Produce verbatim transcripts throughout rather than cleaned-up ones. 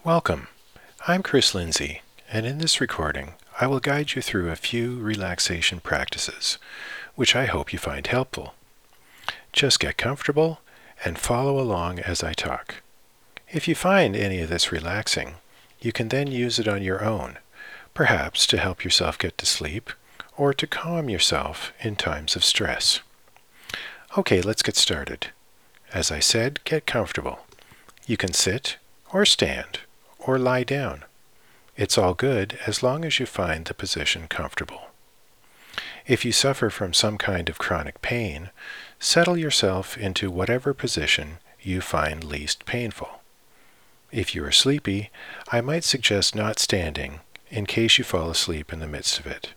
Welcome. I'm Chris Lindsay, and in this recording, I will guide you through a few relaxation practices, which I hope you find helpful. Just get comfortable and follow along as I talk. If you find any of this relaxing, you can then use it on your own, perhaps to help yourself get to sleep or to calm yourself in times of stress. Okay, let's get started. As I said, get comfortable. You can sit or stand or lie down. It's all good as long as you find the position comfortable. If you suffer from some kind of chronic pain, settle yourself into whatever position you find least painful. If you are sleepy, I might suggest not standing in case you fall asleep in the midst of it.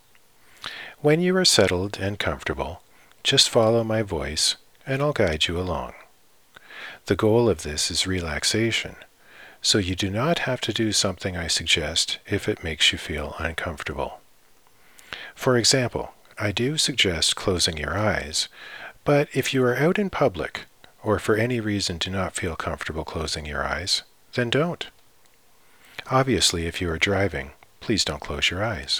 When you are settled and comfortable, just follow my voice and I'll guide you along. The goal of this is relaxation, so you do not have to do something I suggest if it makes you feel uncomfortable. For example, I do suggest closing your eyes, but if you are out in public, or for any reason do not feel comfortable closing your eyes, then don't. Obviously, if you are driving, please don't close your eyes.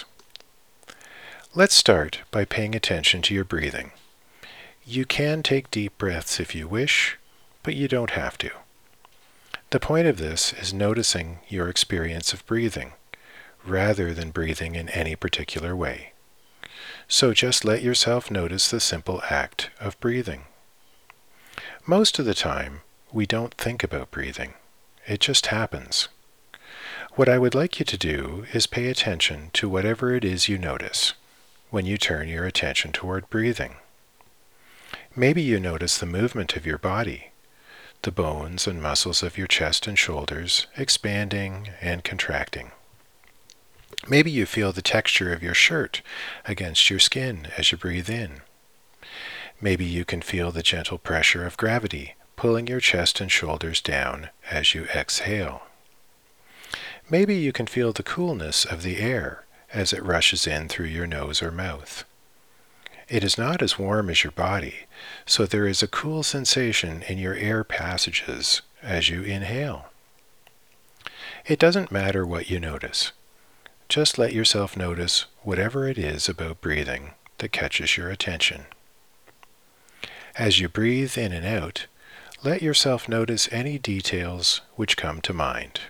Let's start by paying attention to your breathing. You can take deep breaths if you wish, but you don't have to. The point of this is noticing your experience of breathing, rather than breathing in any particular way. So just let yourself notice the simple act of breathing. Most of the time, we don't think about breathing. It just happens. What I would like you to do is pay attention to whatever it is you notice when you turn your attention toward breathing. Maybe you notice the movement of your body, the bones and muscles of your chest and shoulders expanding and contracting. Maybe you feel the texture of your shirt against your skin as you breathe in. Maybe you can feel the gentle pressure of gravity pulling your chest and shoulders down as you exhale. Maybe you can feel the coolness of the air as it rushes in through your nose or mouth. It is not as warm as your body, so there is a cool sensation in your air passages as you inhale. It doesn't matter what you notice. Just let yourself notice whatever it is about breathing that catches your attention. As you breathe in and out, let yourself notice any details which come to mind.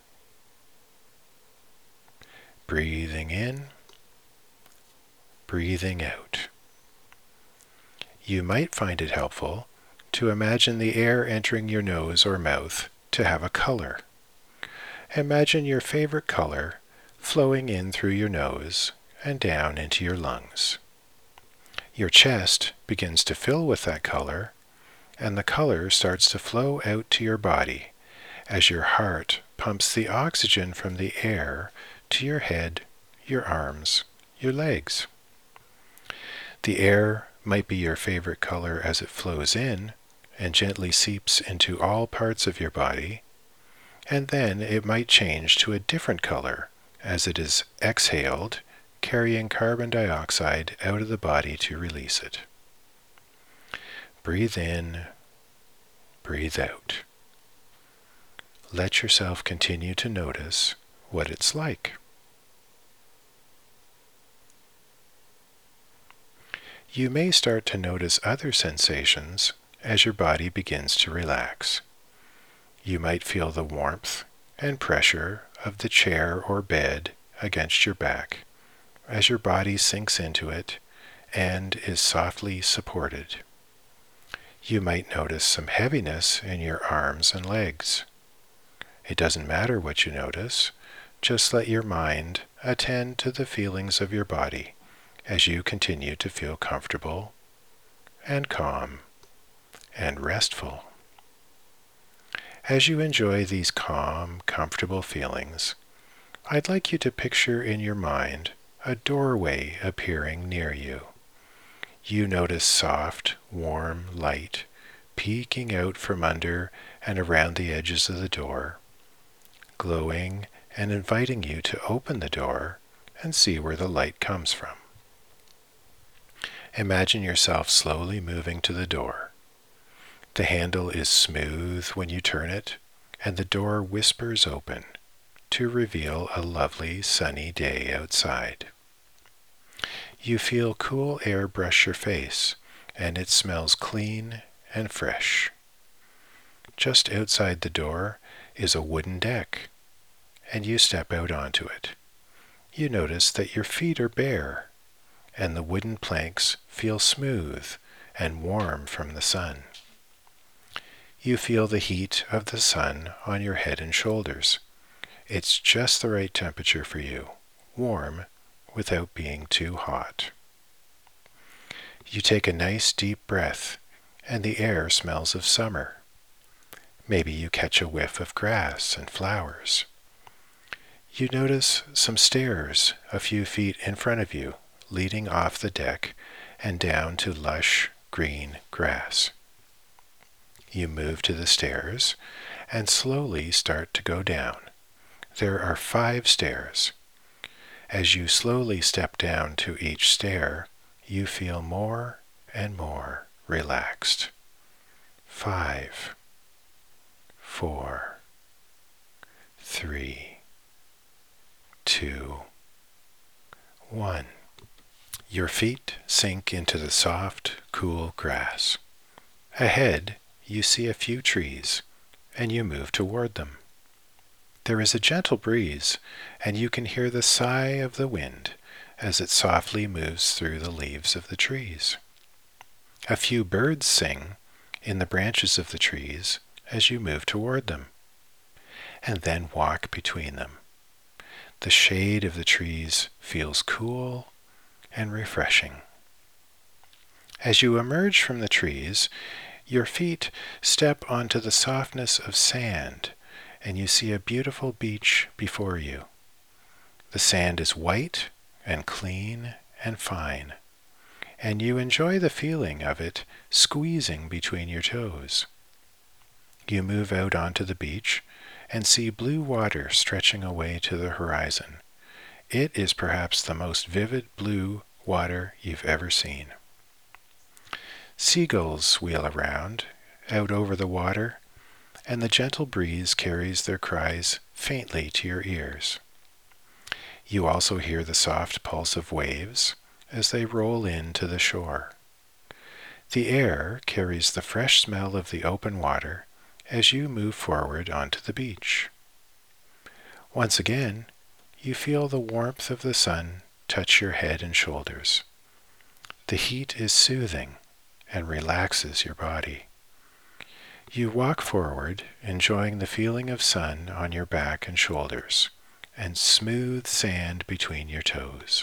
Breathing in, breathing out. You might find it helpful to imagine the air entering your nose or mouth to have a color. Imagine your favorite color flowing in through your nose and down into your lungs. Your chest begins to fill with that color, and the color starts to flow out to your body as your heart pumps the oxygen from the air to your head, your arms, your legs. The air might be your favorite color as it flows in and gently seeps into all parts of your body, and then it might change to a different color as it is exhaled, carrying carbon dioxide out of the body to release it. Breathe in, breathe out. Let yourself continue to notice what it's like. You may start to notice other sensations as your body begins to relax. You might feel the warmth and pressure of the chair or bed against your back as your body sinks into it and is softly supported. You might notice some heaviness in your arms and legs. It doesn't matter what you notice, just let your mind attend to the feelings of your body as you continue to feel comfortable and calm and restful. As you enjoy these calm, comfortable feelings, I'd like you to picture in your mind a doorway appearing near you. You notice soft, warm light peeking out from under and around the edges of the door, glowing and inviting you to open the door and see where the light comes from. Imagine yourself slowly moving to the door. The handle is smooth when you turn it, and the door whispers open, to reveal a lovely sunny day outside. You feel cool air brush your face, and it smells clean and fresh. Just outside the door is a wooden deck, and you step out onto it. You notice that your feet are bare, and the wooden planks feel smooth and warm from the sun. You feel the heat of the sun on your head and shoulders. It's just the right temperature for you, warm without being too hot. You take a nice deep breath, and the air smells of summer. Maybe you catch a whiff of grass and flowers. You notice some stairs a few feet in front of you, leading off the deck and down to lush green grass. You move to the stairs and slowly start to go down. There are five stairs. As you slowly step down to each stair, you feel more and more relaxed. Five, four, three, two, one. Your feet sink into the soft, cool grass. Ahead, you see a few trees, and you move toward them. There is a gentle breeze, and you can hear the sigh of the wind as it softly moves through the leaves of the trees. A few birds sing in the branches of the trees as you move toward them, and then walk between them. The shade of the trees feels cool and refreshing. As you emerge from the trees, your feet step onto the softness of sand, and you see a beautiful beach before you. The sand is white and clean and fine, and you enjoy the feeling of it squeezing between your toes. You move out onto the beach and see blue water stretching away to the horizon. It is perhaps the most vivid blue water you've ever seen. Seagulls wheel around, out over the water, and the gentle breeze carries their cries faintly to your ears. You also hear the soft pulse of waves as they roll in to the shore. The air carries the fresh smell of the open water as you move forward onto the beach. Once again, you feel the warmth of the sun touch your head and shoulders. The heat is soothing and relaxes your body. You walk forward, enjoying the feeling of sun on your back and shoulders, and smooth sand between your toes.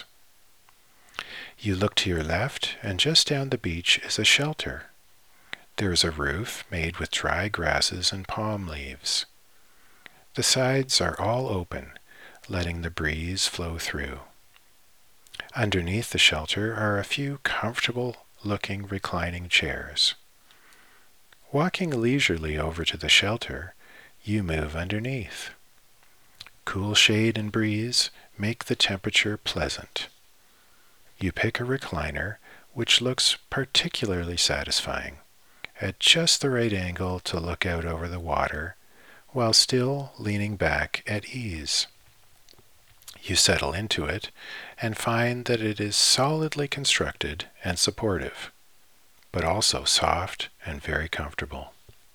You look to your left, and just down the beach is a shelter. There is a roof made with dry grasses and palm leaves. The sides are all open, letting the breeze flow through. Underneath the shelter are a few comfortable-looking reclining chairs. Walking leisurely over to the shelter, you move underneath. Cool shade and breeze make the temperature pleasant. You pick a recliner, which looks particularly satisfying, at just the right angle to look out over the water, while still leaning back at ease. You settle into it and find that it is solidly constructed and supportive, but also soft and very comfortable.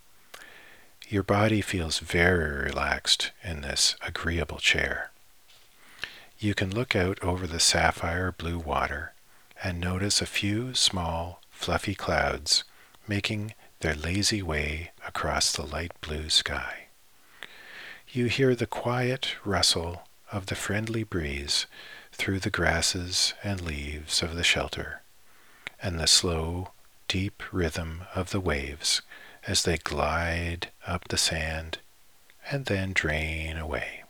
Your body feels very relaxed in this agreeable chair. You can look out over the sapphire blue water and notice a few small, fluffy clouds making their lazy way across the light blue sky. You hear the quiet rustle of the friendly breeze through the grasses and leaves of the shelter, and the slow, deep rhythm of the waves as they glide up the sand and then drain away.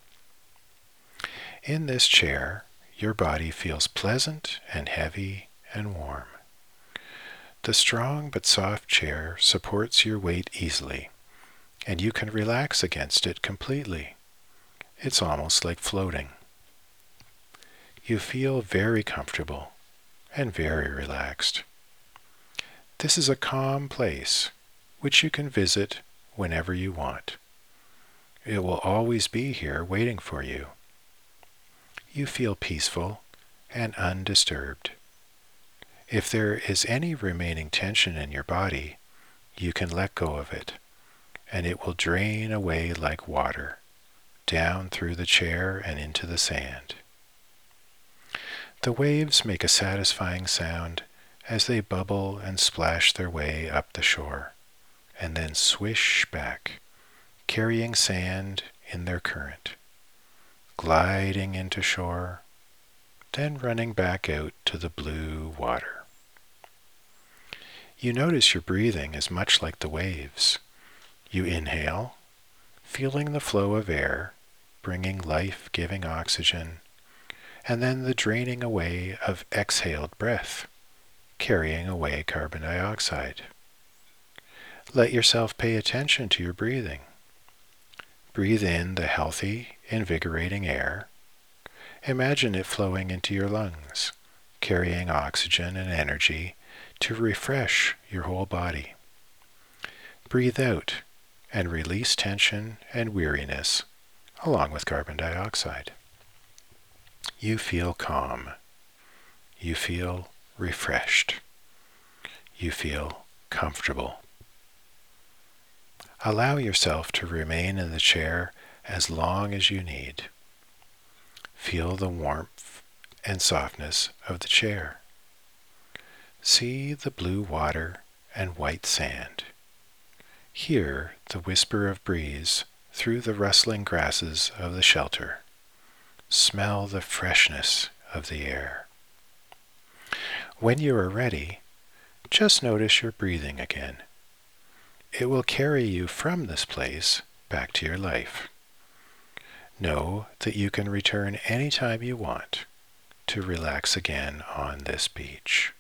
In this chair, your body feels pleasant and heavy and warm. The strong but soft chair supports your weight easily, and you can relax against it completely. It's almost like floating. You feel very comfortable and very relaxed. This is a calm place, which you can visit whenever you want. It will always be here waiting for you. You feel peaceful and undisturbed. If there is any remaining tension in your body, you can let go of it, and it will drain away like water, down through the chair and into the sand. The waves make a satisfying sound as they bubble and splash their way up the shore, and then swish back, carrying sand in their current, gliding into shore, then running back out to the blue water. You notice your breathing is much like the waves. You inhale, feeling the flow of air, bringing life-giving oxygen, and then the draining away of exhaled breath, carrying away carbon dioxide. Let yourself pay attention to your breathing. Breathe in the healthy, invigorating air. Imagine it flowing into your lungs, carrying oxygen and energy to refresh your whole body. Breathe out and release tension and weariness, along with carbon dioxide. You feel calm. You feel refreshed. You feel comfortable. Allow yourself to remain in the chair as long as you need. Feel the warmth and softness of the chair. See the blue water and white sand. Hear the whisper of breeze through the rustling grasses of the shelter. Smell the freshness of the air. When you are ready, just notice your breathing again. It will carry you from this place back to your life. Know that you can return anytime you want to relax again on this beach.